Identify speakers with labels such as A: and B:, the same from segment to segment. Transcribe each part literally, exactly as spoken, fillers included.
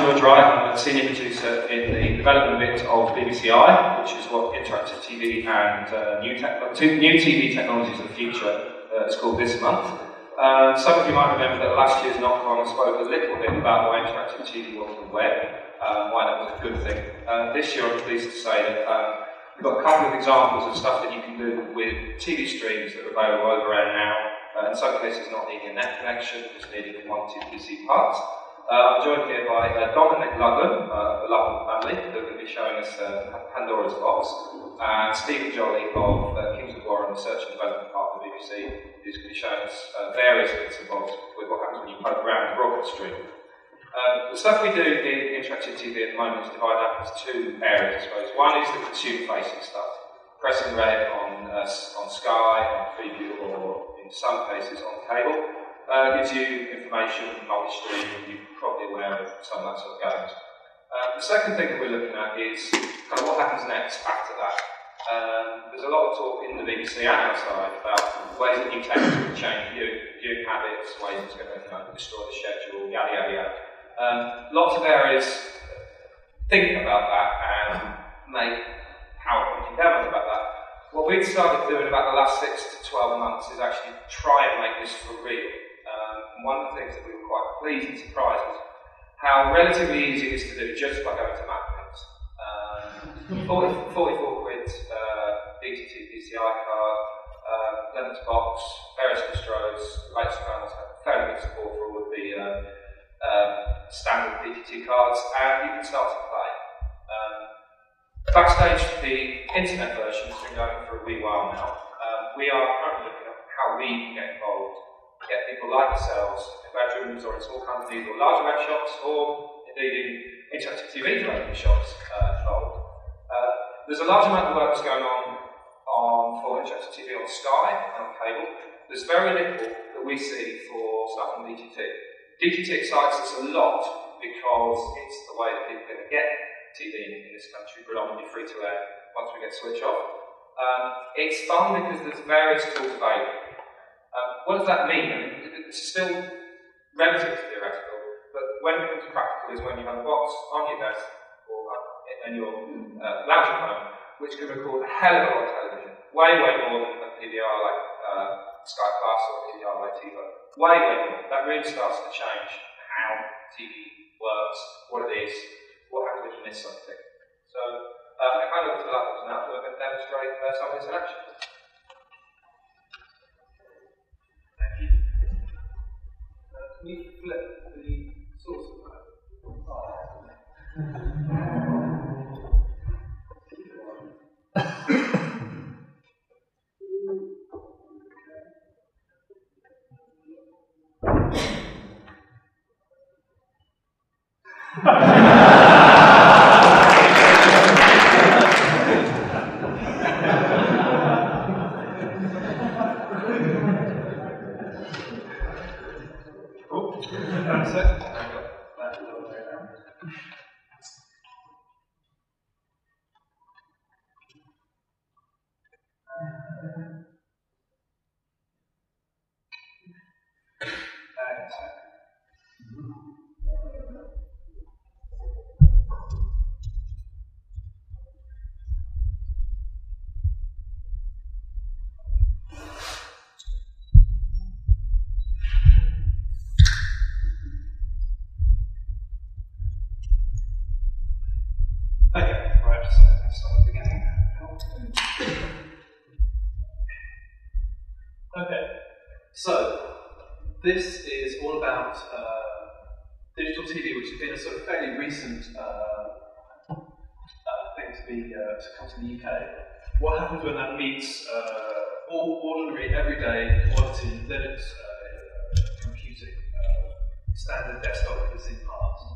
A: George Wright. I'm a senior producer in the development bit of B B C I, which is what interactive T V and uh, new, new T V technologies of the future uh, is called this month. Uh, some of you might remember that last year's NotCon I spoke a little bit about why interactive T V wasn't the web, um, why that was a good thing. Uh, this year I'm pleased to say that um, we've got a couple of examples of stuff that you can do with T V streams that are available over around now. Uh, in some cases not needing a net connection, just needing one or two P C parts. Uh, I'm joined here by uh, Dominic Ludlam, uh, of the Ludlam family, who are going to be showing us uh, Pandora's Box, and Stephen Jolly of uh, Kingswood Warren Research and Development part of the B B C, who's going to be showing us uh, various bits and bobs with what happens when you poke around the broadcast stream. Um, the stuff we do in interactive T V at the moment is divided up into two areas, I suppose. One is the consumer-facing stuff, pressing red on, uh, on Sky, on Freeview, or in some cases on cable. Uh, gives you information, multi-stream, you're probably aware of some of that sort of games. Uh, the second thing that we're looking at is kind of what happens next after that. Um, there's a lot of talk in the B B C and outside about ways that new tech can change viewing, viewing habits, ways it's going to you know, destroy the schedule, yada yada yada. Um, lots of areas thinking about that and make PowerPoint demos about that. What we've started doing about the last six to twelve months is actually try and make this for real. Um, and one of the things that we were quite pleased and surprised was how relatively easy it is to do just by going to Maplinks. Um, forty-four quid uh, D T T P C I card, uh, Linux box, various distros, latest kernels have fairly good support for all of the uh, uh, standard D T T cards, and you can start to play. Um, backstage, the internet version has been going for a wee while now. Um, we are currently looking at how we can get involved. Get people like yourselves in bedrooms or in small companies or larger web shops or indeed in interactive T V development shops uh, involved. Uh, there's a large amount of work that's going on, on for interactive T V on Sky and on cable. There's very little that we see for stuff on D T T. D T T excites us a lot because it's the way that people are going to get T V in, in this country, predominantly free to air once we get switch off. Um, it's fun because there's various tools available. Um, what does that mean? I mean, it's still relatively theoretical, but when it comes practical is when you have a box on your desk or uh, in your uh, lounge at home, which can record a hell of a lot of television, way, way more than a P V R like uh, Sky Plus or P V R like TiVo. Way, way more. That really starts to change how T V works, what it is, what happens when you miss something. So, um, I kind of look to that now to demonstrate uh, some of this in action. Can you flip the source of that?
B: This is all about uh, digital T V, which has been a sort of fairly recent uh, uh, thing to be uh, to come to the U K. What happens when that meets uh, all ordinary, everyday quality Linux uh, computing, uh, standard desktop P C parts?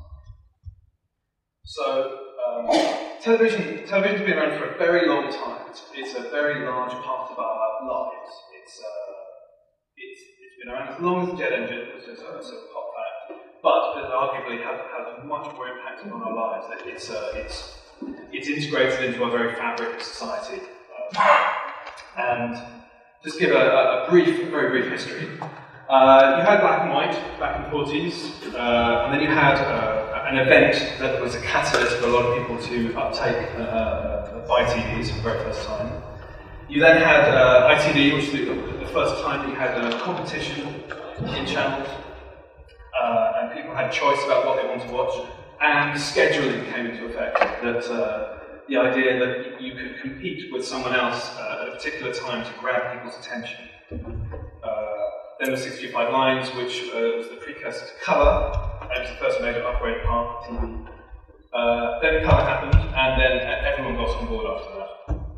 B: So um, television, television's been around for a very long time. It's, it's a very large part of our lives. It's uh, it's been around as long as the jet engine, which is a sort of hot fact, but it arguably has, has much more impact on our lives. It's, uh, it's, it's integrated into our very fabric of society. Um, and just give a, a brief, a very brief history. Uh, you had black and white back in the forties, uh, and then you had uh, an event that was a catalyst for a lot of people to uptake uh, uh, buy T Vs for the very first time. You then had uh, I T V, which was the, the first time you had a competition in channels, uh, and people had choice about what they wanted to watch, and scheduling came into effect. That uh, the idea that you could compete with someone else uh, at a particular time to grab people's attention. Uh, then the sixty-five lines, which uh, was the precursor to colour, and it was the first major upgrade part of T V. Uh, then colour happened, and then everyone got on board after that.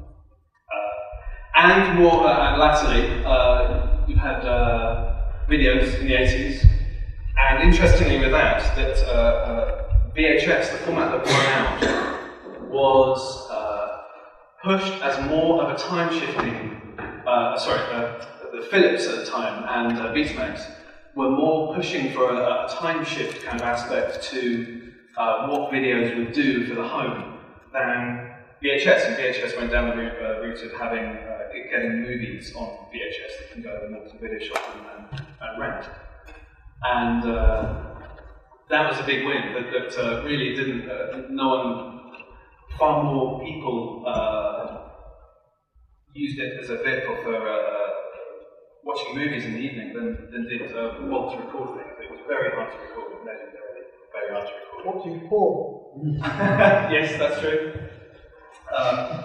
B: And more uh, latterly, uh, you've had uh, videos in the eighties, and interestingly with that, that uh, uh, V H S, the format that won out, was uh, pushed as more of a time-shifting, uh, sorry, uh, the Philips at the time and uh, Betamax were more pushing for a, a time shift kind of aspect to uh, what videos would do for the home than V H S, and V H S went down the route, uh, route of having uh, getting movies on V H S that can go in the video shop and, and, and rent. And uh, that was a big win, that, that uh, really didn't, uh, no one, far more people uh, used it as a vehicle for uh, watching movies in the evening than, than did uh, want to record things. It was very hard to record, legendarily, very hard to record.
C: What do you pour?
B: Yes, that's true. Um,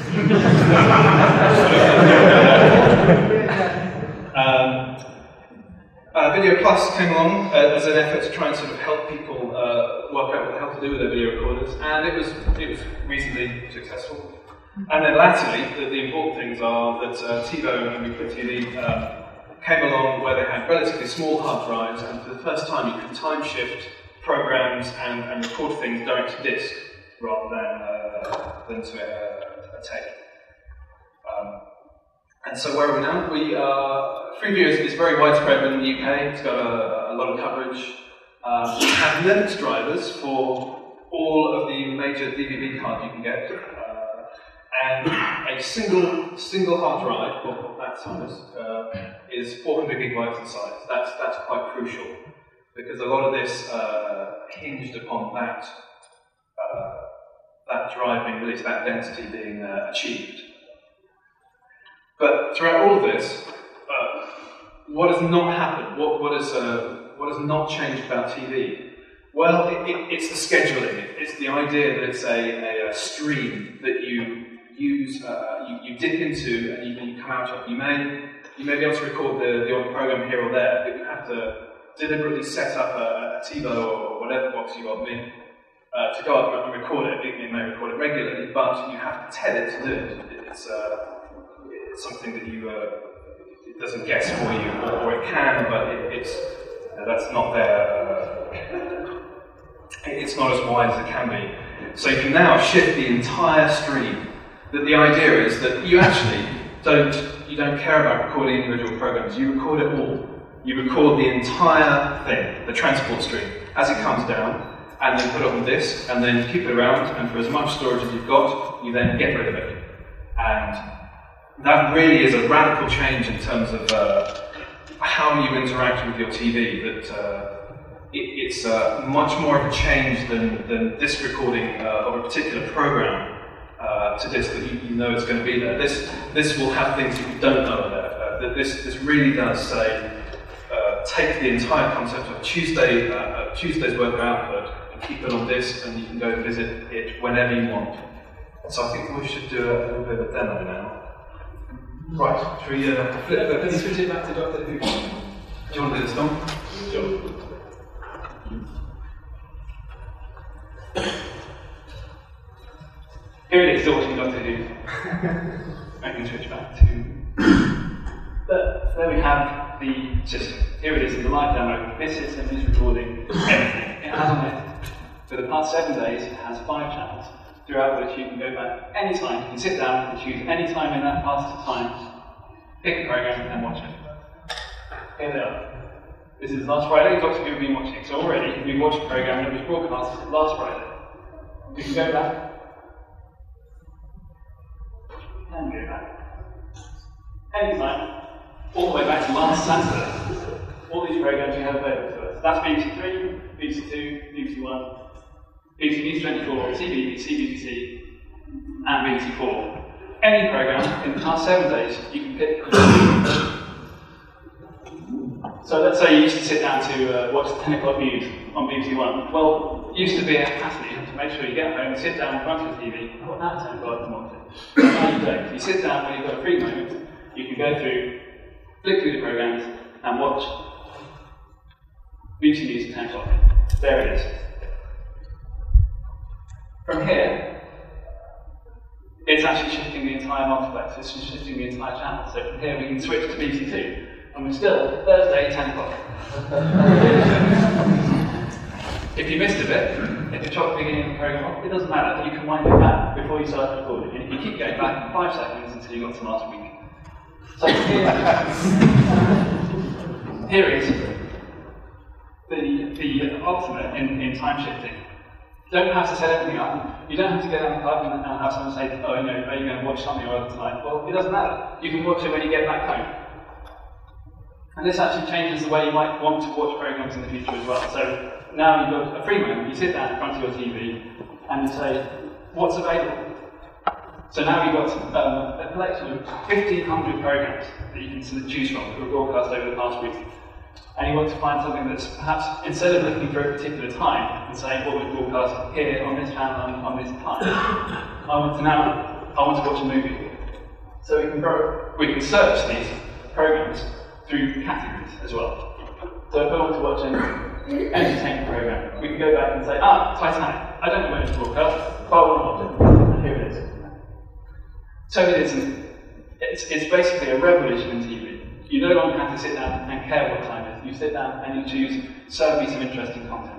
B: um, uh, Video Plus came along uh, as an effort to try and sort of help people uh, work out what the hell to do with their video recorders, and it was it was reasonably successful. And then latterly, the, the important things are that uh, TiVo and Ubiquiti T V um, came along where they had relatively small hard drives, and for the first time you could time shift programs and, and record things direct to disk rather than uh, than to a, a tape. Um, and so where are we now? We uh, Freeview is, is very widespread in the U K. It's got a, a lot of coverage. Uh, we have Linux drivers for all of the major D V D cards you can get, uh, and a single single hard drive of that size uh, is four hundred gigabytes in size. That's that's quite crucial because a lot of this uh, hinged upon that. Uh, that drive being released, that density being uh, achieved. But throughout all of this, uh, what has not happened? What, what, is, uh, what has not changed about T V? Well, it, it, it's the scheduling. It's the idea that it's a, a, a stream that you use, uh, you, you dip into and you, you come out of. You may, you may be able to record the, the odd program here or there, but you have to deliberately set up a, a TiVo or whatever box you got in. Uh, to go up and record it. It, it may record it regularly, but you have to tell it to do it. It's, uh, it's something that you, uh, it doesn't guess for you, or, or it can, but it, it's, uh, that's not there. Uh, it's not as wide as it can be. So you can now shift the entire stream. That the idea is that you actually don't, you don't care about recording individual programs, you record it all. You record the entire thing, the transport stream, as it comes down, and then put it on disk, and then keep it around, and for as much storage as you've got, you then get rid of it. And that really is a radical change in terms of uh, how you interact with your T V, that uh, it, it's uh, much more of a change than, than disk recording uh, of a particular program uh, to disk that you, you know is going to be there. This, this will have things that you don't know are there. Uh, this, this really does say, uh, take the entire concept of Tuesday, uh, Tuesday's worth of output, keep it on disk, and you can go visit it whenever you want. So I think we should do a little bit of a demo now. Right, should we uh, flip
C: Let me switch it back to Doctor Who.
B: Do you want to do this, Tom?
C: Sure. Here it is, still watching Doctor Who. I can switch back to... But there we have the system. Here it is in the live demo. This system is recording everything. It has on it. For the past seven days, it has five channels, throughout which you can go back any time. You can sit down and choose any time in that past time, pick a program and watch it. Here they are. This is last Friday, Doctor Who we've been watching. So already, we watched a program that was broadcast last Friday. We can go back. And go back. Any time, all the way back to last Saturday. All these programs we have available to us. That's B B C three, B B C two, B B C one, B B C News twenty-four, C B B C, B B C, and B B C four. Any program in the past seven days you can pick. So let's say you used to sit down to uh, watch the ten o'clock news on B B C One. Well, it used to be a hassle. You have to make sure you get home and sit down in front of the T V. What now ten o'clock and watch it. Now you don't. You sit down when you've got a free moment. You can go through, flick through the programs, and watch B B C News at ten o'clock. There it is. From here, it's actually shifting the entire multiplex. It's shifting the entire channel. So from here, we can switch to B B C Two. And we're still Thursday, ten o'clock. If you missed a bit, if you chopped the beginning of the program, it doesn't matter. You can wind it back before you start recording. And you keep going back in five seconds until you got to last week. So here, here is the, the ultimate in, in time shifting. You don't have to set everything up. You don't have to go down the pub and have someone say, oh, you know, are you going to watch something or other tonight? Well, it doesn't matter. You can watch it when you get back home. And this actually changes the way you might want to watch programs in the future as well. So now you've got a free moment, you sit down in front of your T V and you say, what's available? So now you've got um, a collection of fifteen hundred programs that you can sort of choose from that were broadcast over the past week. And you want to find something that's perhaps, instead of looking for a particular time and saying what was broadcast here on this channel on, on this time, I want to now, I want to watch a movie. So we can, grow, we can search these programs through categories as well. So if I want to watch an entertainment program, we can go back and say, ah, Titanic. I don't know when it's broadcast, but I want to watch it. And here it is. So it isn't. It's, it's basically a revolution in T V. You no longer have to sit down and care what time it is. You sit down and you choose, serve me some interesting content.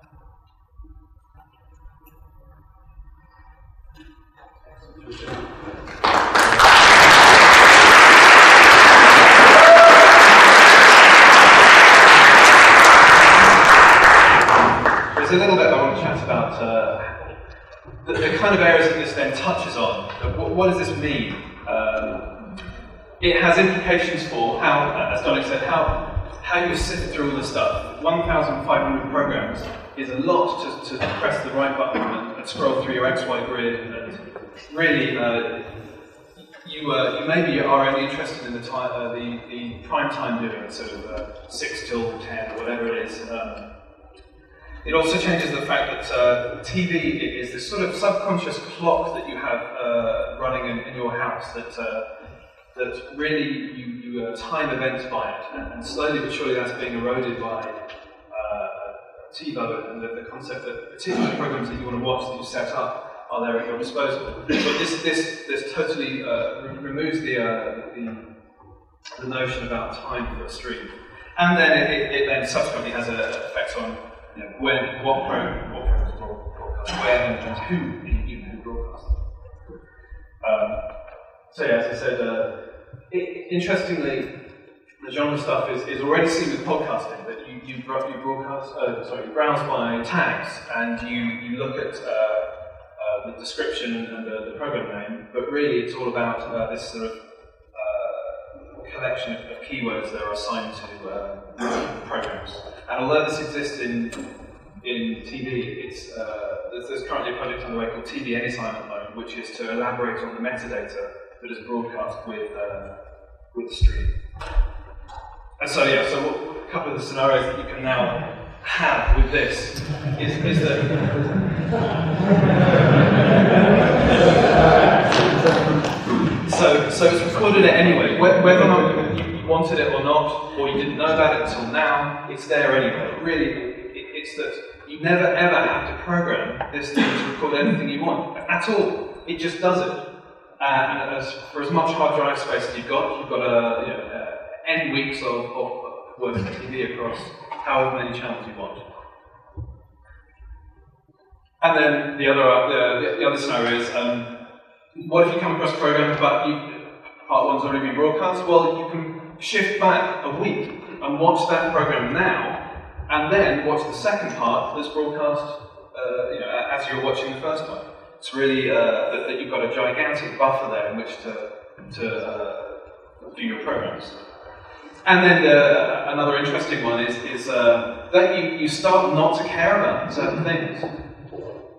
B: There's a little bit I want to chat about uh, the, the kind of areas that this then touches on. What, what does this mean? Um, it has implications for how, as Dominic said, how how you sift through all the stuff. one thousand five hundred programs is a lot to, to press the right button and, and scroll through your X Y grid. And really, uh, you uh, you maybe are only interested in the time, uh, the, the prime time viewing, sort of uh, six till ten or whatever it is. Um, It also changes the fact that uh, T V is this sort of subconscious clock that you have uh, running in, in your house that uh, that really you, you uh, time events by it, and, and slowly but surely that's being eroded by uh, TiVo and the, the concept that particular programs that you want to watch that you set up are there at your disposal. But this this this totally uh, re removes the, uh, the the notion about time for a stream, and then it, it, it then subsequently has an effect on You know, when, what program, what programs broadcast, when, and who, even who broadcast. Um, so yeah, as I said, uh, it, interestingly, the genre stuff is, is already seen with podcasting, that you, you, you broadcast, uh, sorry, you browse by tags, and you, you look at uh, uh, the description and the, the program name, but really it's all about uh, this sort of uh, collection of, of keywords that are assigned to uh, programs. And although this exists in in T V, it's uh, there's, there's currently a project underway called T V Anytime at the moment, which is to elaborate on the metadata that is broadcast with uh, with the stream. And so yeah, so what, a couple of the scenarios that you can now have with this is, is that so so it's recorded it anyway, whether or not you wanted it or not, or you didn't know about it until now, it's there anyway. Really, it, it's that you never ever have to program this thing to record anything you want at all. It just does it. Uh, and as, for as much hard drive space as you've got, you've got a, you know, uh, n weeks of, of working T V across however many channels you want. And then the other uh, the, the other scenario is, um, what if you come across a program but you, part one's already been broadcast? Well, you can shift back a week and watch that program now, and then watch the second part that's broadcast uh, you know, as you're watching the first one. It's really uh, that, that you've got a gigantic buffer there in which to, to uh, do your programs. And then uh, another interesting one is, is uh, that you, you start not to care about certain things.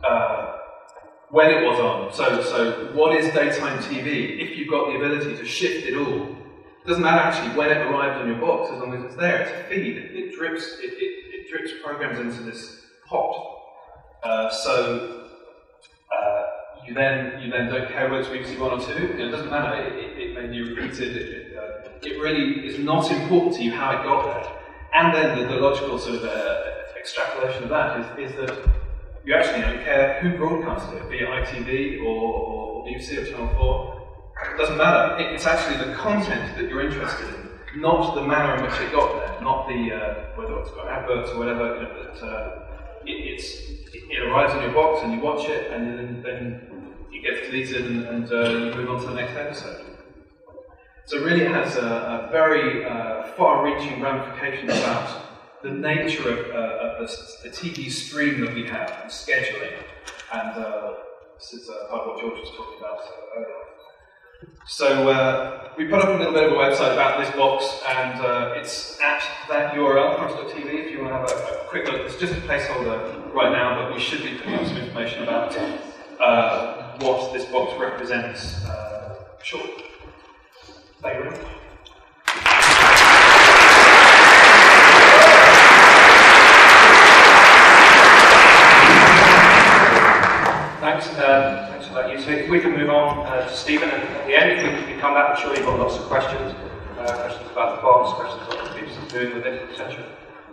B: uh, when it was on. So, so what is daytime T V? If you've got the ability to shift it all, it doesn't matter actually when it arrives on your box, as long as it's there. It's a feed. It, it drips. It, it, it drips programs into this pot. Uh, so uh, you then you then don't care whether it's B B C One or Two. You know, it doesn't matter. It, it, it may be repeated. It, it, uh, it really is not important to you how it got there. And then the, the logical sort of uh, extrapolation of that is, is that you actually don't care who broadcasted it, be it I T V or, or B B C or Channel Four. It doesn't matter. It, it's actually the content that you're interested in, not the manner in which it got there, not the uh, whether it's got adverts or whatever. You know, that uh, it, it's it, it arrives in your box and you watch it, and then, then it gets deleted and, and uh, you move on to the next episode. So it really has a, a very uh, far-reaching ramifications about the nature of, uh, of the, the T V stream that we have, and scheduling, and uh, this is uh, part of what George was talking about uh, earlier. So uh, we put up a little bit of a website about this box, and uh, it's at that U R L, crunch dot T V, if you want to have a, a quick look. It's just a placeholder right now, but we should be putting up some information about uh, what this box represents uh, shortly. Thank you very much.
A: Thanks, uh, thanks for that, you two. If we can move on uh, to Stephen, and at the end, if we can come back, I'm sure you've got lots of questions. Uh, questions about the box, questions about what the B B C is doing with it, et cetera.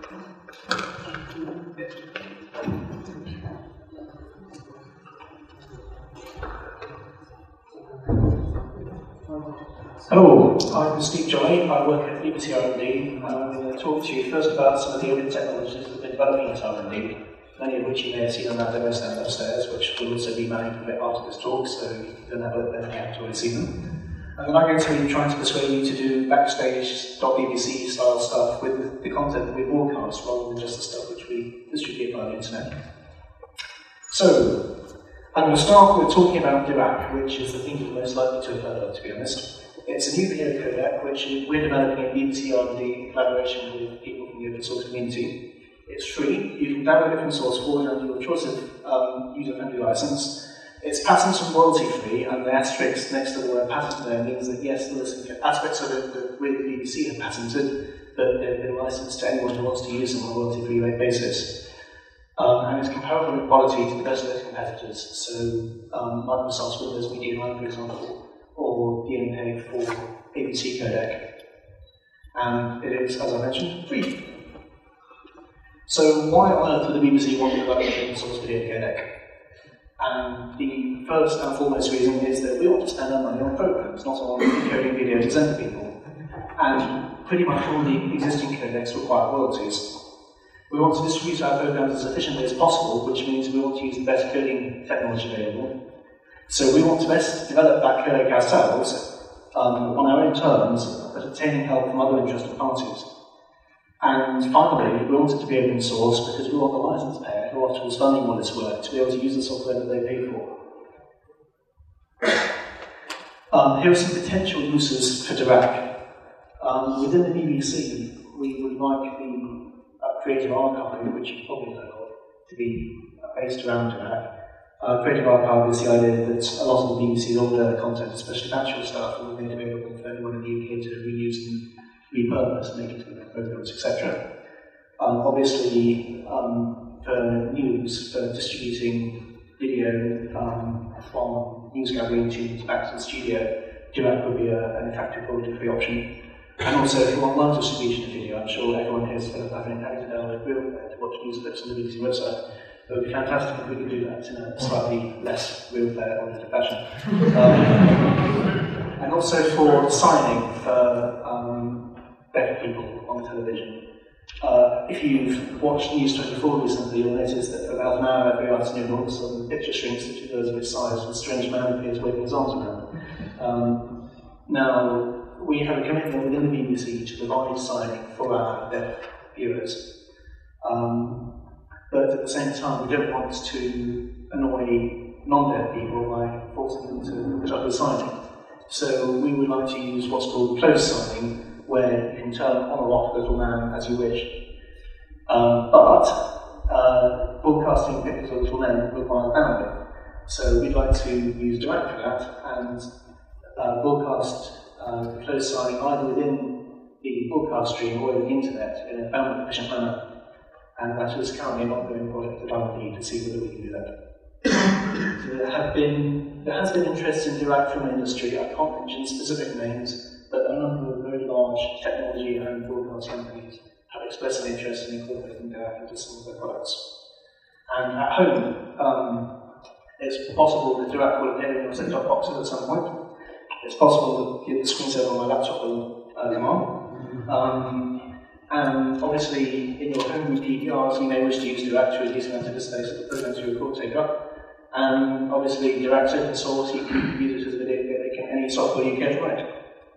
D: Hello, I'm Steve Jolly. I work at B B C R and D, and I'm going to talk to you first about some of the early technologies that have been developing at R and D, many of which you may have seen on that demo stand upstairs, which will also be managed a bit after this talk, so you can have a look there if you haven't already seen them. And then I'm going to be trying to persuade you to do backstage dot B B C style stuff with the content that we broadcast rather than just the stuff which we distribute via the internet. So, I'm going to start with talking about Dirac, which is the thing you're most likely to have heard of, to be honest. It's a new video codec which we're developing at B B C R and D in collaboration with people from the open source community. It's free. You can download it from SourceForge under your choice of um, user-friendly license. It's patent and royalty-free, and the asterisk next to the word patent there means that yes, there's some aspects of it that we at the B B C have patented, but they've been licensed to anyone who wants to use them on a royalty-free basis. Um, and it's comparable in quality to the best of its competitors. So um, Microsoft's Windows Media Line, for example, or D M P E G for A B C codec. And it is, as I mentioned, free. So why on earth would the B B C want to develop an open source video codec? And the first and foremost reason is that we want to spend our money on programs, not on encoding video to send to people. And pretty much all the existing codecs require royalties. We want to distribute our programs as efficiently as possible, which means we want to use the best coding technology available. So we want to best develop that codec ourselves um, on our own terms, but obtaining help from other interested parties. And finally, we want it to be open source because we want the license payer, who often is funding all this work, to be able to use the software that they pay for. Um, here are some potential uses for Dirac. Um, within the B B C, we would like the uh, Creative Archive, which you've probably heard of, to be based around Dirac. Uh, Creative Archive is the idea that a lot of the B B C's older content, especially factual stuff, will be made available for anyone in the U K to reuse and repurpose, make it into their programs, et cetera. Um, obviously, um, for news, for distributing video um, from news gathering tunes back to the studio, Dirac would be a, an attractive royalty-free option. And also, if you want live distribution of video, I'm sure everyone here is going to have an having to download RealPlayer to watch news clips on the B B C website. It would be fantastic if we could do that in a slightly less RealPlayer-oriented fashion. Um, and also for signing for um, deaf people on television. Uh, if you've watched News twenty-four recently, you'll notice that for about an hour every afternoon, all of a sudden the picture shrinks to two-thirds of its size and a strange man appears waving his arms around. Um, now, we have a commitment within the B B C to provide signing for our deaf viewers. Um, but at the same time, we don't want to annoy non-deaf people by forcing them to put up with signing. So we would like to use what's called closed signing, where you can turn on or off the little man as you wish. Um, but uh, broadcasting pictures which will then require bandwidth. So we'd like to use Dirac for that and uh, broadcast uh, closed signing either within the broadcast stream or over the internet in a bandwidth efficient manner. And that is currently an ongoing project that I'm looking to see whether we can do that. So there have been there has been interest in Dirac from industry. I can't mention specific names, but a number of very large technology and broadcast companies have expressed an interest in incorporating Dirac into some of their products. And at home, um, it's possible that Dirac will appear in your set-top boxes at some point. It's possible that the screensaver on my laptop will uh, come on. Um, and obviously, in your home P D Rs, you may wish to use Dirac to reduce the amount of space that the programs you record take up. And obviously, Dirac's open source, you can use it as a video like in any software you care to write.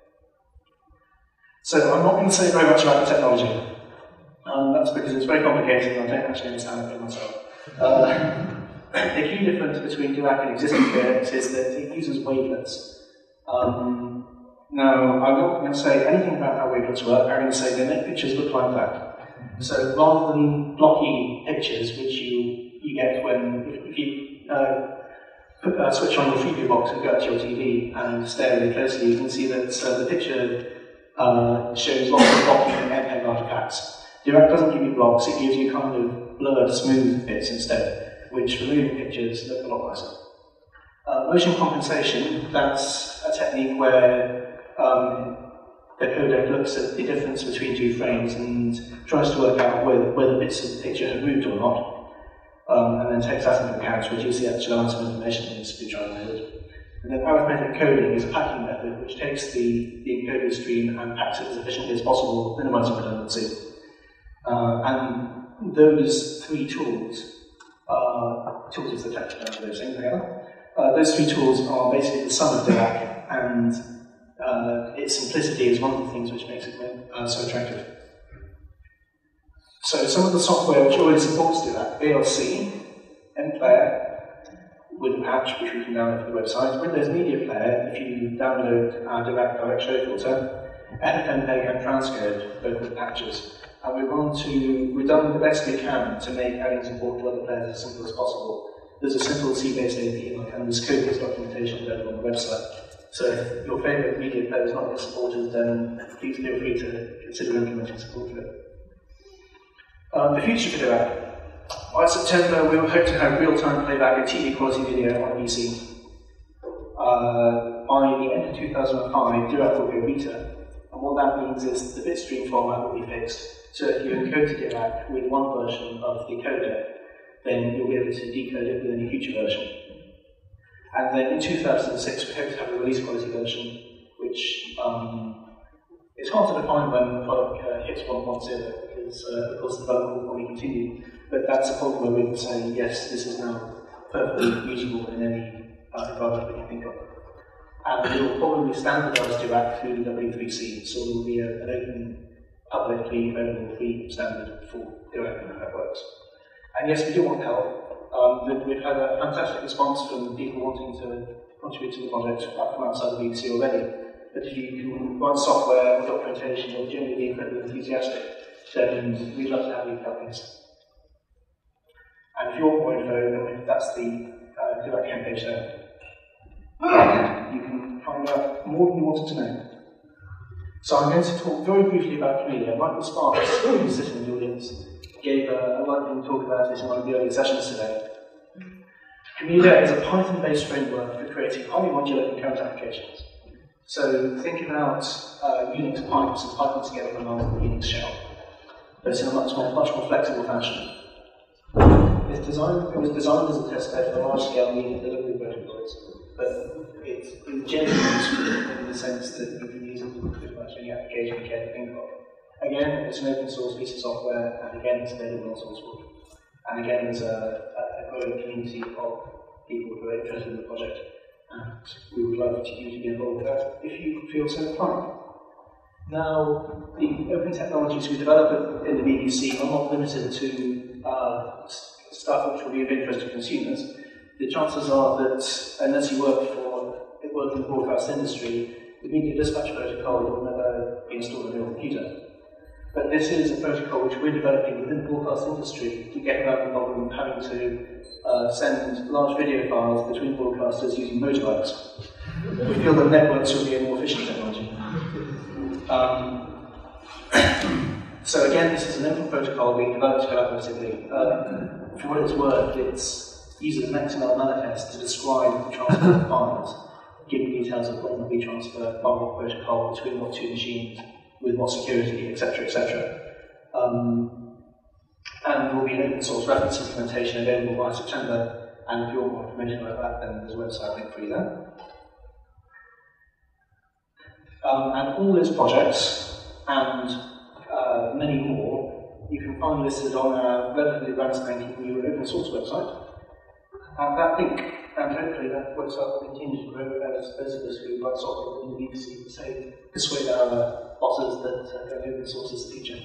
D: So I'm not going to say very much about the technology. Um, that's because it's very complicated and I don't actually understand it for myself. Uh, the key difference between Dirac and existing codecs is that it uses wavelets. Um, now, I'm not going to say anything about how wavelets work. I'm going to say they make pictures look like that. So rather than blocky pictures, which you, you get when if, if you uh, put, uh, switch on your preview box and go up to your T V and stare really closely, you can see that uh, the picture uh, shows lots of blocky and MPEG artifacts. Dirac doesn't give you blocks, it gives you kind of blurred, smooth bits instead, which for moving pictures look a lot nicer. Uh, motion compensation, that's a technique where um, the codec looks at the difference between two frames and tries to work out whether, whether bits of the picture have moved or not, um, and then takes that into account to reduce the actual amount of information that needs to be transmitted. And then arithmetic coding is a packing method which takes the, the encoded stream and packs it as efficiently as possible, minimizing redundancy. Uh, and those three tools, uh, tools is the technical term for those things together, uh, those three tools are basically the sum of Dirac, and uh, its simplicity is one of the things which makes it uh, so attractive. So some of the software which already supports Dirac, V L C, MPlayer, with a patch which we can download from the website, Windows Media Player, if you download our Dirac Direct Show Filter, F F mpeg and transcode, both with patches. And we want to, we've done the best we can to make adding support to other players as simple as possible. There's a simple C-based A P I, and there's code-based documentation available on the website. So if your favourite media player is not yet supported, then please feel free to consider implementing support for it. Um, the future for Dirac. By September, we will hope to have real-time playback of T V quality video on P C. Uh, by the end of two thousand five, Dirac will go beta, and what that means is the bitstream format will be fixed. So if you encode to Dirac with one version of the codec, then you'll be able to decode it with any future version. And then in two thousand six, we hope to have a release quality version, which um, it's hard to define when the product uh, hits one point zero, because uh, of course the development will probably continue. But that's a point where we can say, yes, this is now perfectly usable in any uh, environment that you think of. And it will probably standardize Dirac through the W three C, so it will be a, an open, publicly available free standard for Dirac and how that works. And yes, we do want help. Um, we've had a fantastic response from people wanting to contribute to the project from outside the B B C already. But if you can write software or documentation or generally be incredibly enthusiastic, then we'd love to have you help us. And if you want more info, then that's the uh, Dirac campaign there. You can find out more than you wanted to know. So I'm going to talk very briefly about Camellia. Michael Sparks, who's sitting in the audience, gave a, a lightning talk about this in one of the earlier sessions today. Camellia is a Python-based framework for creating highly modular concurrent applications. So think about uh, Unix pipes and Python together in a Unix shell, but in a much more, much more flexible fashion. It's designed, it was designed as a testbed for large-scale media delivery protocols, but it's, it's generally useful in the sense that you can use it for pretty much any application you care to think of. Again, it's an open source piece of software, and again, it's available on SourceForge. And again, there's a, a growing community of people who are interested in the project, and we would love to you to be involved with that if you feel so inclined. Now, the open technologies we develop in the B B C are not limited to uh, stuff which will be of interest to consumers. The chances are that unless you work for work in the broadcast industry, the media dispatch protocol will never be installed on your computer. But this is a protocol which we're developing within the broadcast industry to get around the problem of having to uh, send large video files between broadcasters using motorbikes. We feel that networks will be a more efficient technology. Um, so again, this is an open protocol being developed collaboratively. Uh, for what it's worth, it uses an X M L manifest to describe the transfer of files, giving details of when will be transferred, by what protocol, between what two machines, with what security, et cetera, et cetera. Um, and there will be an open source reference implementation available by September, and if you want more information about that, then there's a website link for you there. Um, and all those projects, and uh, many more, you can find listed on our relatively brand spanking new open source website. And that link, and hopefully that website will continue to grow as those of us who write software in the B B C can say, persuade our uh, bosses that uh, going open source is the future.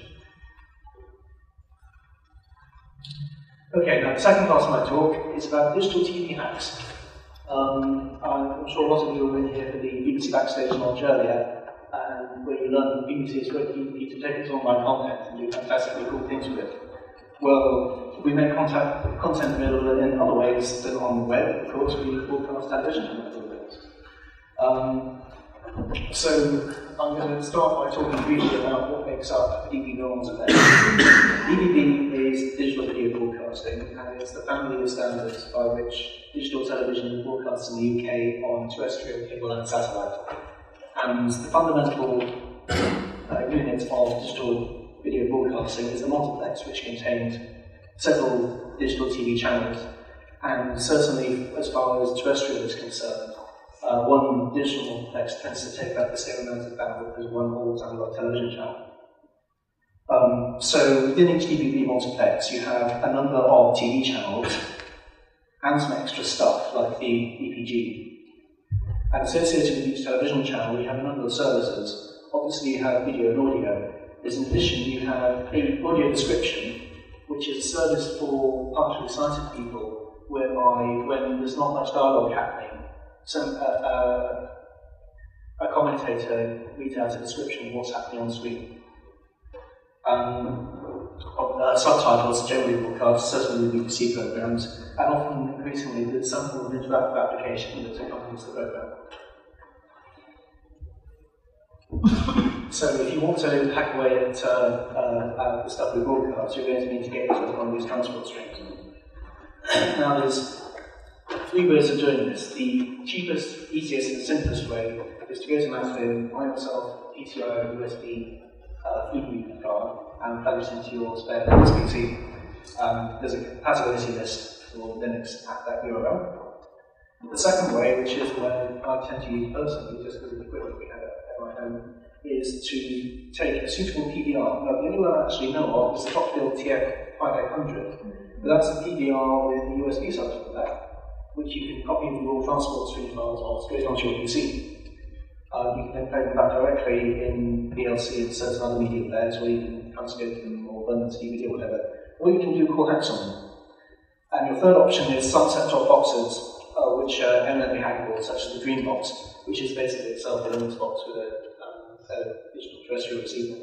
D: Okay, now the second part of my talk is about digital T V hacks. Um, I'm sure a lot of you were in here for the B B C Backstage launch earlier, and where you learned that B B C is very easy to take its online content and do fantastically cool things with it. Well, we make contact, content available in other ways than on the web. Of course, we broadcast television in other ways. Um, so I'm going to start by talking briefly about what makes up D V B norms today. D V B is digital video broadcasting, and it's the family of standards by which digital television is broadcast in the U K on terrestrial, cable, and satellite. And the fundamental uh, unit of digital video broadcasting is the multiplex, which contains several digital T V channels. And certainly, as far as terrestrial is concerned, uh, one digital multiplex tends to take up the same amount of bandwidth as one old analog television channel. Um, so within each D V B multiplex, you have a number of T V channels and some extra stuff like the E P G. And associated with each television channel, you have a number of services. Obviously, you have video and audio. As in addition, you have a audio description, which is a service for partially sighted people, whereby when there's not much dialogue happening, some, uh, uh, a commentator reads out a description of what's happening on the screen. Um, uh, subtitles are generally broadcast, certainly with B B C programs, and often increasingly with some form of interactive application that accompanies the program. So if you want to hack away at uh, uh, the stuff we broadcast, you're going to need to get into one of these transport streams. Now there's three ways of doing this. The cheapest, easiest, and simplest way is to go to Matlin, buy yourself P C I O U S B uh, three card, and plug it into your spare Linux P C. Um, there's a compatibility list for Linux at that U R L. The second way, which is the one I tend to use personally, just because of the equipment we have at my home, is to take a suitable P V R. Now, the only one I actually know of is the Topfield T F five eight hundred, but that's a P V R with a U S B slot for that, which you can copy the raw transport stream files off straight onto your P C. Uh, you can then play them back directly in V L C and certain other media players, or you can transcode them or run them to D V D or whatever. Or you can do cool hacks on them. And your third option is some set-top boxes, uh, which are eminently hackable, such as the Dreambox, which is basically itself a Linux box with a Uh, digital terrestrial receiver.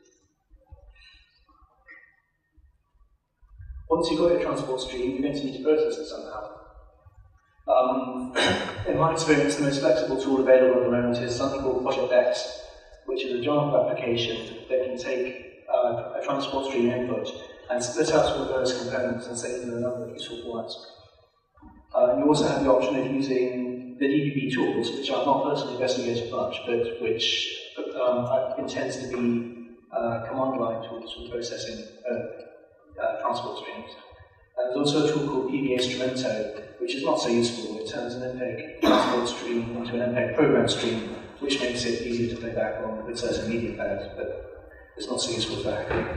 D: Once you've got your transport stream, you're going to need to process it somehow. Um, in my experience, the most flexible tool available at the moment is something called Project X, which is a Java application that can take uh, a transport stream input and split out all the various components and save them in a number of useful formats. Uh, you also have the option of using the D V B tools, which I've not personally investigated much, but which um, intends to be uh, command line tools for processing uh, uh, transport streams. And there's also a tool called P V Instrumento, which is not so useful. It turns an M P E G transport stream into an M P E G program stream, which makes it easier to play back on with certain media players, but it's not so useful for hacking.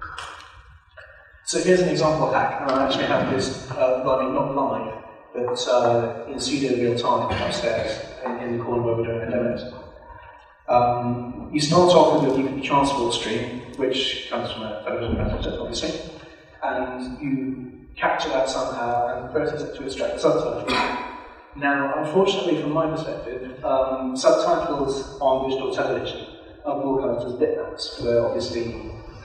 D: So here's an example of hack. Now I actually have this uh, running not live, but uh, in pseudo real time upstairs in, in the corner where we're doing a demo. Um, you start off with your D V B transport stream, which comes from a television transmitter, obviously, and you capture that somehow and process it to extract the subtitles. Now, unfortunately, from my perspective, um, subtitles on digital television are broadcast as bitmaps, where obviously the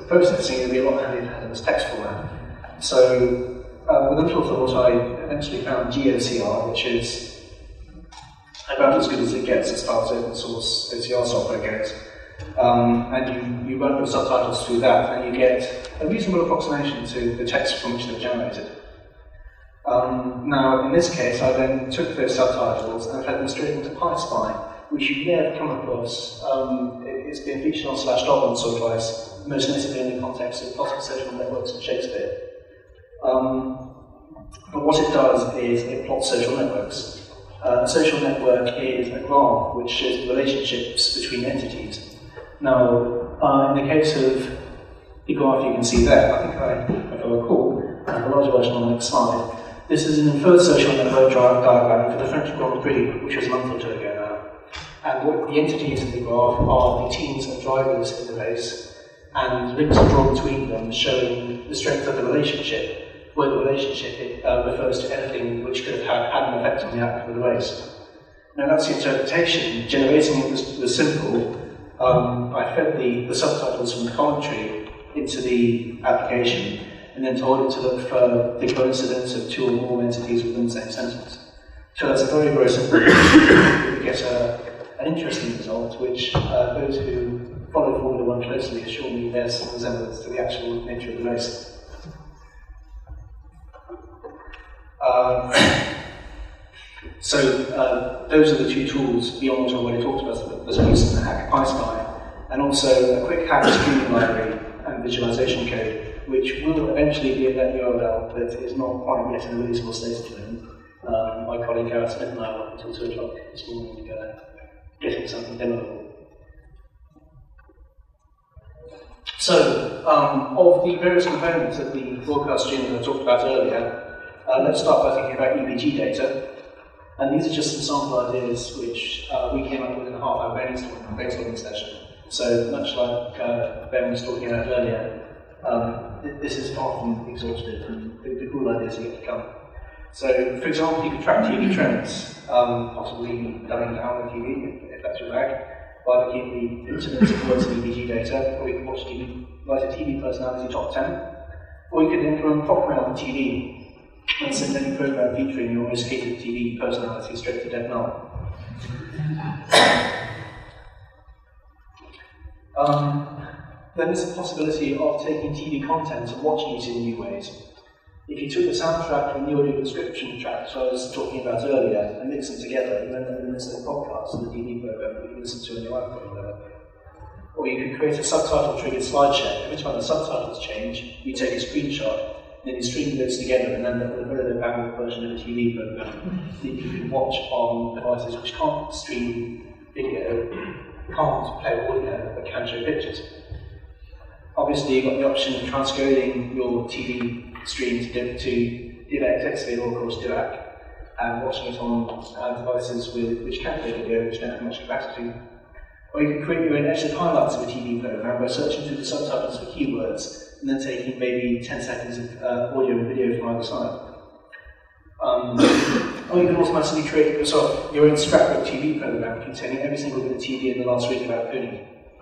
D: processing, it would be a lot handier to have it as text format. So, uh, with Until Thought, I eventually found G O C R, which is about as good as it gets as far as open source O C R software goes. Um, and you, you run the subtitles through that, and you get a reasonable approximation to the text from which they're generated. Um, now, in this case, I then took those subtitles and fed them straight into PySpy, which you may have come across. Um, it, it's been featured on Slashdot once or twice, most notably in the context of possible social networks and Shakespeare. Um, but what it does is it plots social networks. Uh, a social network is a graph which shows the relationships between entities. Now, uh, in the case of the graph you can see there, I think I, if I recall, I have a larger version on the next slide. This is an inferred social network diagram for the French Grand Prix, which was a month or two ago now. And what the entities in the graph are the teams and drivers in the race, and links are drawn between them showing the strength of the relationship, where the relationship uh, refers to anything which could have had, had an effect on the outcome of the race. Now that's the interpretation. Generating it was, was simple. Um, I fed the, the subtitles from the commentary into the application, and then told it to look for the coincidence of two or more entities within the same sentence. So that's a very, very simple way. We get a, an interesting result, which uh, those who follow Formula One closely assure me bears some resemblance to the actual nature of the race. Um, so uh, those are the two tools beyond what I already talked about, the use of the hack PySpy, and also a quick hack streaming library and visualization code, which will eventually be at that U R L that is not quite yet in a releasable state at the moment. Um, my colleague Gareth Smith and I went until two o'clock this morning uh, getting something demoable. So, um, of the various components of the broadcast stream that I talked about earlier, uh, let's start by thinking about E B G data. And these are just some sample ideas which uh, we came up with in a half-hour brainstorming, brainstorming session. So, much like uh, Ben was talking about earlier, Um, this is far from exhaustive, and the, the cool ideas are yet to come. So, for example, you could track T V trends, um, possibly dumbing down the T V, if, if that's your bag, by looking at the incidence of words in E B G data, or you can watch T V, write a T V personality top ten, or you could then run PopMail on T V and send any program featuring your most hated T V personality straight to dead null. Um, Then there's the possibility of taking T V content and watching it in new ways. If you took the soundtrack and the audio description tracks I was talking about earlier and mixed them together, you end up with a podcast and a T V program that you can listen to on your iPhone or whatever. Or you could create a subtitle-triggered slideshare. Every time the subtitles change, you take a screenshot, and then you string those together and end up with a very low bandwidth version of a T V program that you can watch on devices which can't stream video, can't play audio, but can show pictures. Obviously, you've got the option of transcoding your T V stream to, to DivX, Xvid, or of course DivAC, and watching it on uh, devices with, which can play video, which don't have much capacity. Or you can create your own edited highlights of a T V program by searching through the subtitles for keywords, and then taking maybe ten seconds of uh, audio and video from either side. Um, or you can automatically create yourself your own scrapbook T V program containing every single bit of T V in the last week about coding.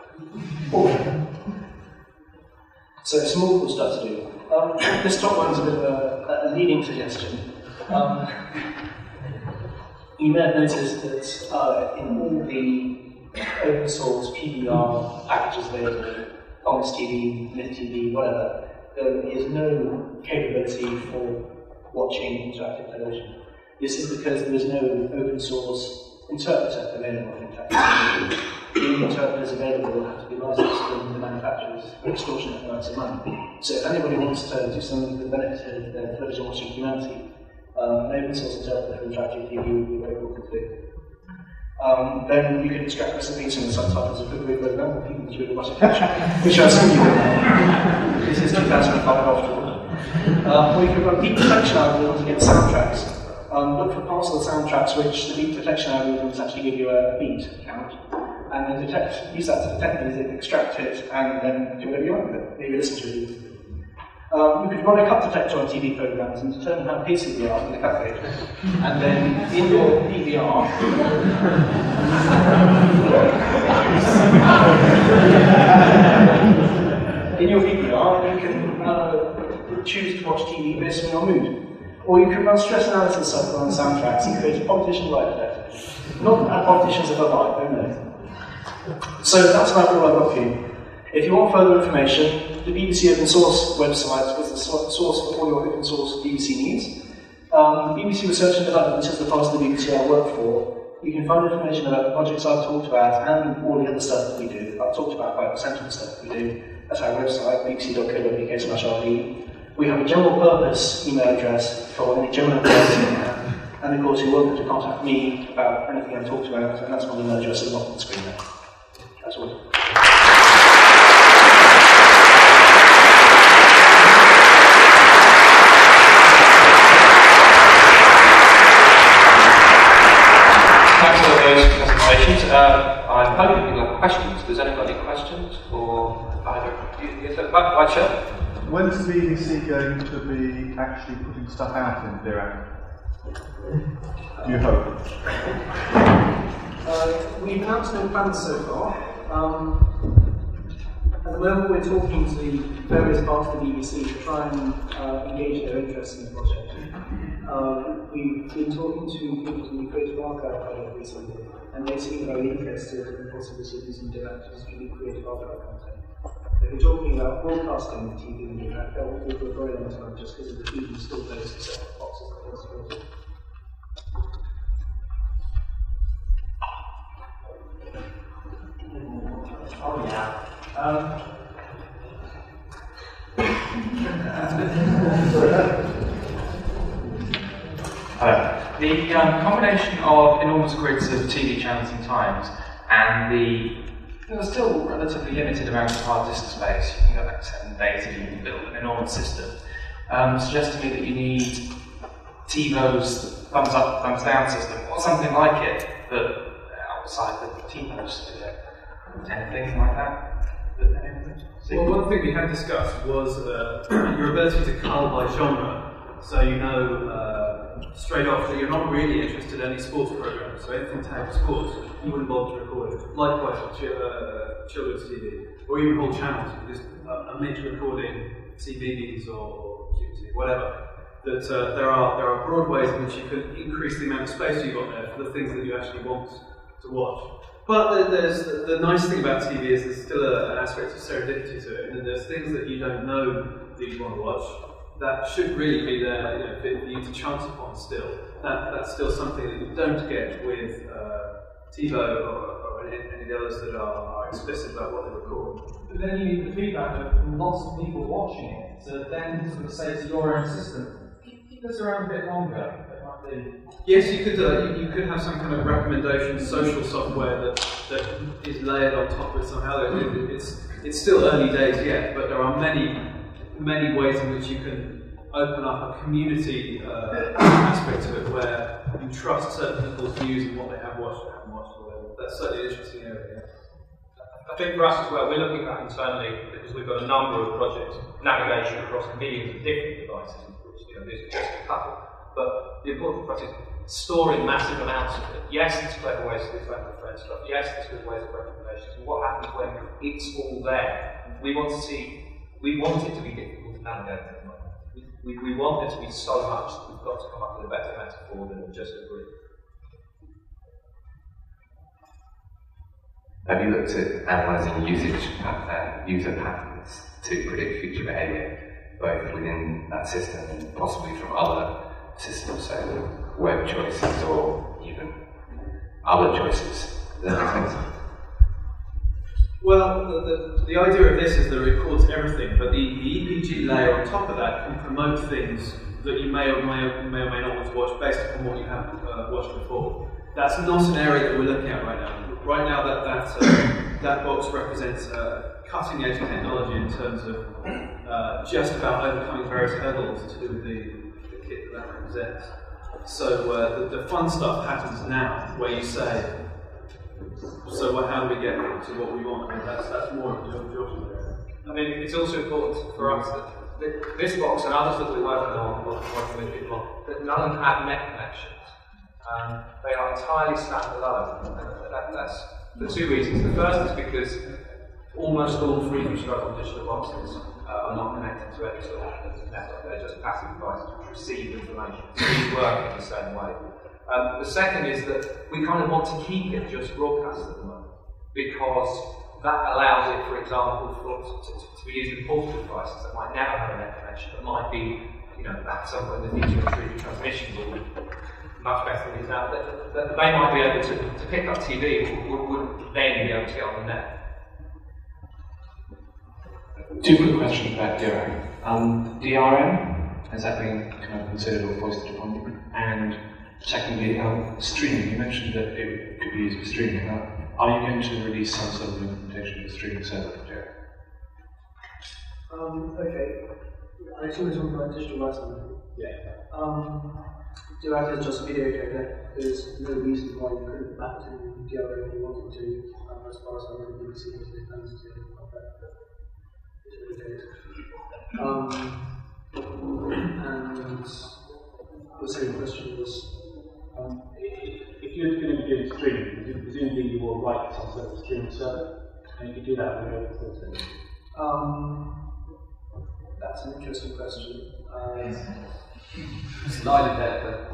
D: So some more cool stuff to do. Um, this top one is a bit of a, a leading suggestion. Um, you may have noticed that uh, in all the open source P B R packages available, Honest T V, Myth T V, whatever, there is no capability for watching interactive television. This is because there is no open source interpreter available for interactive television. The only interpreters available will have to be licensed from the manufacturers for extortionate amounts of money. So if anybody wants to do something for the benefit of their television watching humanity, um, an open source interpreter for interactive T V would be very cool to do. Um, then you can extract recipes from the subtitles of Good Program that people really must catch, which I assume you will. This is two thousand five after all. Um, or you can run beat detection algorithms against soundtracks. Um, look for parts of the soundtracks which the beat detection algorithms actually give you a beat count, and then detect, use that to detect music, extract it, and then do whatever you want with it. Maybe listen to it. Um, you could run a cut detector on T V programs and determine how pacey they are in the cut rate. And then in your P V R, in your V P R, you can uh, choose to watch T V based on your mood. Or you can run stress analysis software on soundtracks and create a politician live effect. Not that politicians ever lie, oh no. So that's about all I've got for you. If you want further information, the B B C Open Source website is the source for all your open source B B C needs. Um, B B C Research and Development is the part of the B B C I work for. You can find information about the projects I've talked about and all the other stuff that we do. I've talked about five percent of the stuff that we do at our website, b b c dot co dot u k slash r d. We have a general purpose email address for any general inquiries you have. And of course, you're welcome to contact me about anything I've talked about, and that's my email address is up on the screen there. That's all.
A: Thanks for those presentations. Uh, I'm hoping people have questions. Does anybody have questions for either? Yes, white shirt.
E: When's the B B C going to be actually putting stuff out in Dirac? Do you hope?
D: Uh, we've announced no plans so far. Um, at the moment, we're talking to the various parts of the B B C to try and uh, engage their interest in the project. Uh, we've been talking to people from the Creative Archive project recently, and they seem very interested in the possibility of using Dirac to distribute Creative Archive content. If you're talking about broadcasting T V and Dirac, that will be for a very long time just because of the huge installed base of set-top boxes that possibility. Oh yeah. Um,
A: Uh, the um, combination of enormous grids of T V channels and times and the there's still relatively limited amount of hard disk space. You can go back seven days if you can build an enormous system. Um, suggests to me that you need TiVo's thumbs up, thumbs down system, or something like it, but outside the TiVo's. Is it anything like that?
B: Well, one thing we had discussed was uh, your ability to cull by genre. So you know uh, straight off that you're not really interested in any sports program. So anything tagged sports, you wouldn't bother to record it. Likewise for ch uh, children's T V, or even whole channels. You can just uh, omit recording C B Ds or, or G T, whatever. That uh, there are there are broad ways in which you can increase the amount of space you've got there for the things that you actually want to watch. But there's the, the nice thing about T V is there's still a, an aspect of serendipity to it, and there's things that you don't know that you want to watch that should really be there, you know, for you to chance upon still. That, that's still something that you don't get with uh, TiVo or, or any, any of the others that are, are explicit about what they record.
F: But then you need the feedback of lots of people watching it, so then sort of say to your own system, keep, keep this around a bit longer. That might be...
B: Yes, you could. Uh, you, you could have some kind of recommendation social software that that is layered on top of it somehow. It, it, it's it's still early days yet, but there are many many ways in which you can open up a community uh, aspect to it where you trust certain people's views and what they have watched and haven't watched. That's certainly an interesting area.
G: I think for us as well, we're looking at that internally because we've got a number of projects, navigation across millions of different devices, which, you know, there's just a couple. But the important for us is storing massive amounts of it. Yes, there's clever ways to do friend with friend stuff. Yes, there's good ways of recommendations. But what happens when it's all there? We want to see, we want it to be difficult to navigate at the moment. We, we want it to be so much that we've got to come up with a better metaphor than just a grid.
H: Have you looked at analysing usage uh, user patterns to predict future behaviour, both within that system and possibly from other systems, so web choices or even other choices? Does that make sense?
B: Well, the, the, the idea of this is that it records everything, but the, the E P G layer on top of that can promote things that you may or may, may or may not want to watch based upon what you have uh, watched before. That's not an area that we're looking at right now. Right now, that that, uh, that box represents uh, cutting-edge technology in terms of uh, just about overcoming various hurdles to do with the, the kit that that represents. So uh, the, the fun stuff happens now, where you say, so what, how do we get to what we want? I mean, that's, that's more of a Georgian area.
G: I mean, it's also important for us that this box and others that we're working on, working with people on, that none of them have net connections. Um, they are entirely standalone. And that, that's for two reasons. The first is because almost all three D structural digital boxes uh, are not connected to any sort of network. They're just passive devices which receive information. So these work in the same way. Um, the second is that we kind of want to keep it just broadcast at the moment, because that allows it, for example, for, to, to, to be used with portable devices that might never have a net connection, that might be, you know, at some point in the future, three D transmissions will be much better than it is now. That, that they might be able to, to pick up T V, would, would then be able to get on the net.
I: Two quick questions about Dirac. Um, D R M, has that been kind of considered or foisted upon? And secondly, um, streaming. You mentioned that it could be used for streaming. Uh, are you going to release some sort of implementation of the streaming server for Dirac?
D: Um, okay. I assume it's talking about digital license.
I: Yeah.
D: Um, Dirac is just a video codec. There's no reason why you couldn't map to D R M if you wanted to. Um, as far as I know, B B C has no plans to have that. Um, and the second question was, um,
J: if you're going to be doing streaming, presumably you will write some sort of streaming server, and you can do that with your own filter.
D: Um, that's an interesting question. Um,
G: Slide there.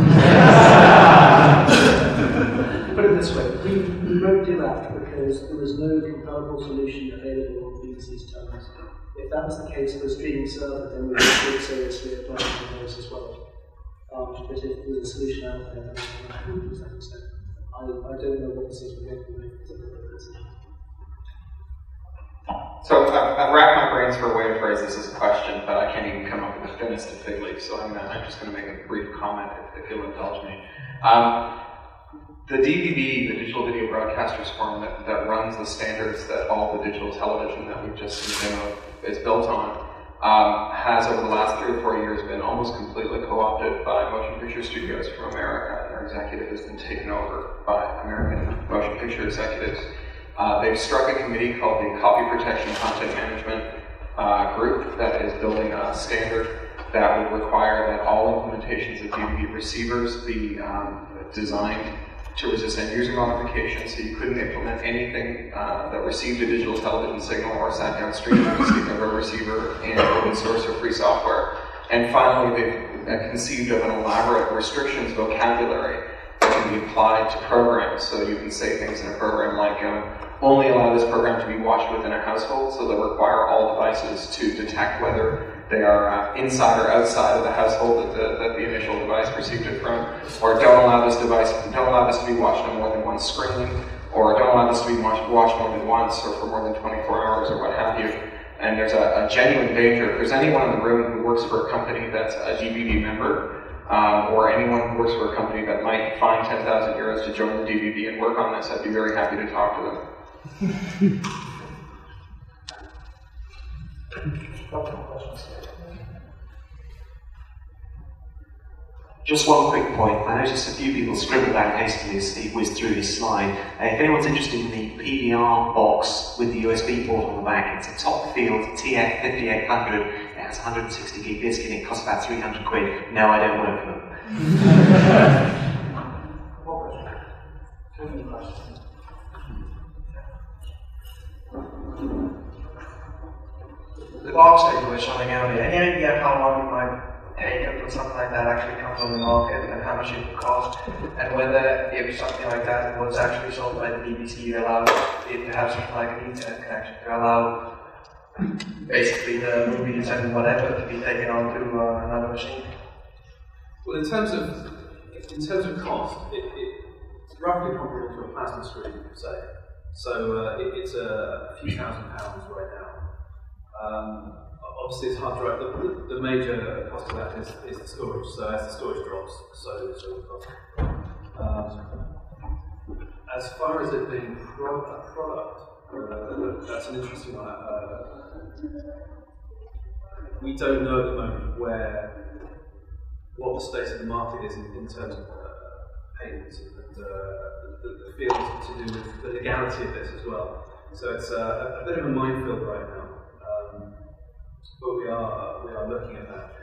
D: Put it this way: we, we wrote Dirac because there was no comparable solution available on B B C's terms. If that was the case for a streaming server, then we would take seriously applying for those as well. Um, but if there's a solution out there, then I would use that instead. I, I don't know what decision we're going to make.
K: So I've, I've racked my brains for a way to phrase this as a question, but I can't even come up with a definitive fig leaf, so I'm, gonna, I'm just going to make a brief comment if, if you'll indulge me. Um, the D V B, the Digital Video Broadcasters Forum, that, that runs the standards that all the digital television that we've just seen demo is built on, um, has over the last three or four years been almost completely co-opted by motion picture studios from America, and their executive has been taken over by American motion picture executives. Uh, they've struck a committee called the Copy Protection Content Management uh, Group that is building a standard that would require that all implementations of D V D receivers be um, designed to resist end-user modification, so you couldn't implement anything uh, that received a digital television signal or sat downstream of a receiver in open source or free software. And finally, they've uh, conceived of an elaborate restrictions vocabulary that can be applied to programs. So you can say things in a program like, um, only allow this program to be watched within a household, so they'll require all devices to detect whether they are uh, inside or outside of the household that the, that the initial device received it from, or don't allow this device, don't allow this to be watched on more than one screen, or don't allow this to be watched, watched more than once, or for more than twenty-four hours, or what have you. And there's a, a genuine danger. If there's anyone in the room who works for a company that's a G B B member, um, or anyone who works for a company that might find ten thousand euros to join the D V B and work on this, I'd be very happy to talk to them.
L: Just one quick point. I noticed a few people scribbled out hastily as Steve whizzed through his slide. Uh, if anyone's interested in the P D R box with the U S B port on the back, it's a top field T F fifty-eight hundred. It has one hundred sixty gig disk and it costs about three hundred quid. No, I don't work for them.
M: The box that you were showing earlier, any idea how long it might take until something like that actually comes on the market and how much it would cost, and whether if something like that was actually sold by the B B C, you allow it to have something like an internet connection to allow basically the movies and whatever to be taken onto uh, another machine.
B: Well, in terms of in terms of cost, it, it, it's roughly comparable to a plasma screen, say. So uh, it, it's a few thousand pounds right now. Um, obviously, it's hard to write. The, the, the major cost of that is, is the storage. So as the storage drops, so so the cost. Um, as far as it being pro a product, uh, that's an interesting one. Uh, we don't know at the moment where what the state of the market is in, in terms of uh, payments and uh, the, the field to do with the legality of this as well. So it's uh, a, a bit of a minefield right now. Um, but we are we are looking at that,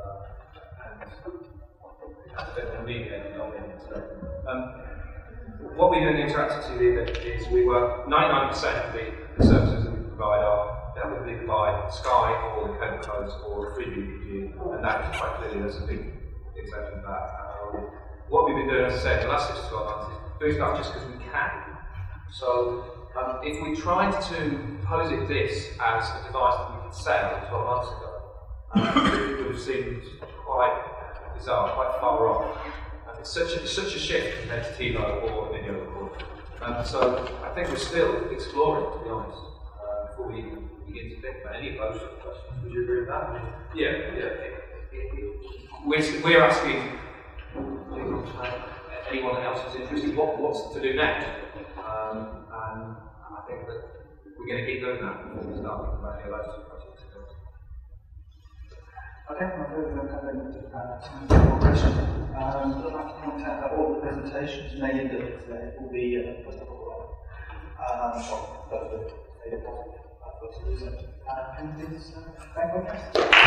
B: uh, and
G: um, what we do in the interactive T V bit is we work ninety-nine percent of the, the services that we provide are that we either by Sky or the cable codes or free B B G, and that is quite clearly there's a big exception to that. Um, what we've been doing, as I said, the last six to twelve months is doing stuff just because we can. So um, if we tried to posit this as a device that we could sell twelve months ago, um, it would have seemed quite bizarre, quite far off. And it's such a, it's such a shift compared to T V O or video record. Um, so I think we're still exploring, to be honest, uh, before we even begin to think about any of those sort of questions. Would you agree with that? Yeah, yeah. It, it, it, we're, we're asking anyone else who's interested what, what's to do next. Um, and I think that we're going to keep doing that before we start thinking about any of those sort of questions.
D: Okay, I don't have any uh, time for more questions. Um, I'd like to point out that all the presentations made today will be uh, put up online. Um, well, both the data positive, uh, anything, uh, thank you.